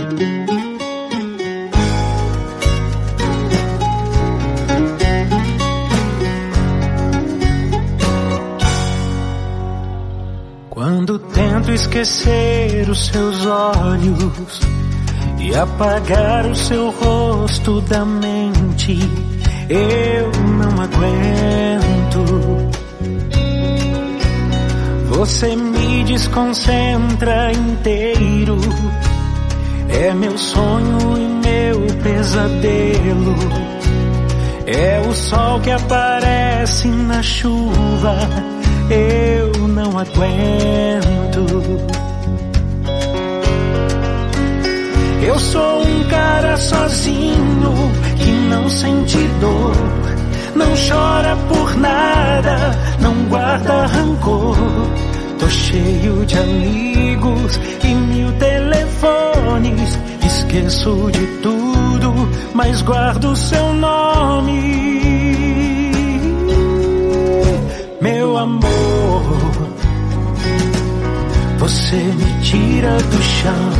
Quando tento esquecer os seus olhos e apagar o seu rosto da mente, eu não aguento. Você me desconcentra inteiro, é meu sonho e meu pesadelo. É o sol que aparece na chuva, eu não aguento. Eu sou um cara sozinho que não sente dor, não chora por nada, não guarda rancor. Tô cheio de amigos e 1000 telefones, esqueço de tudo, mas guardo seu nome. Meu amor, você me tira do chão.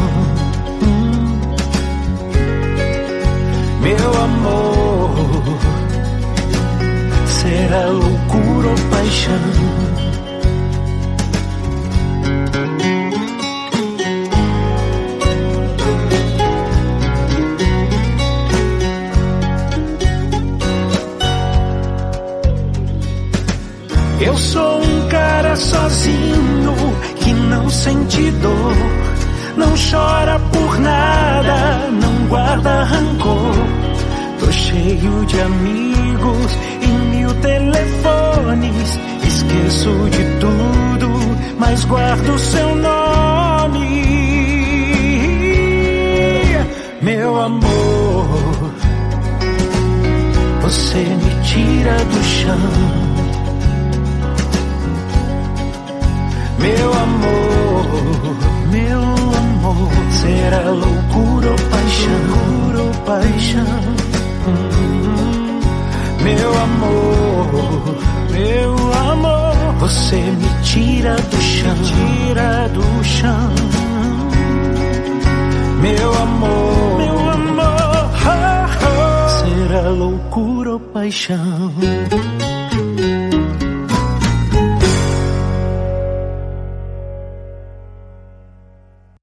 Meu amor, será loucura ou paixão? Eu sou um cara sozinho que não sente dor, não chora por nada, não guarda rancor. Tô cheio de amigos e 1000 telefones, esqueço de tudo, mas guardo seu nome. Meu amor, você me tira do chão. Meu amor, será loucura ou paixão? Meu amor, você me tira do chão. Meu amor, será loucura ou paixão?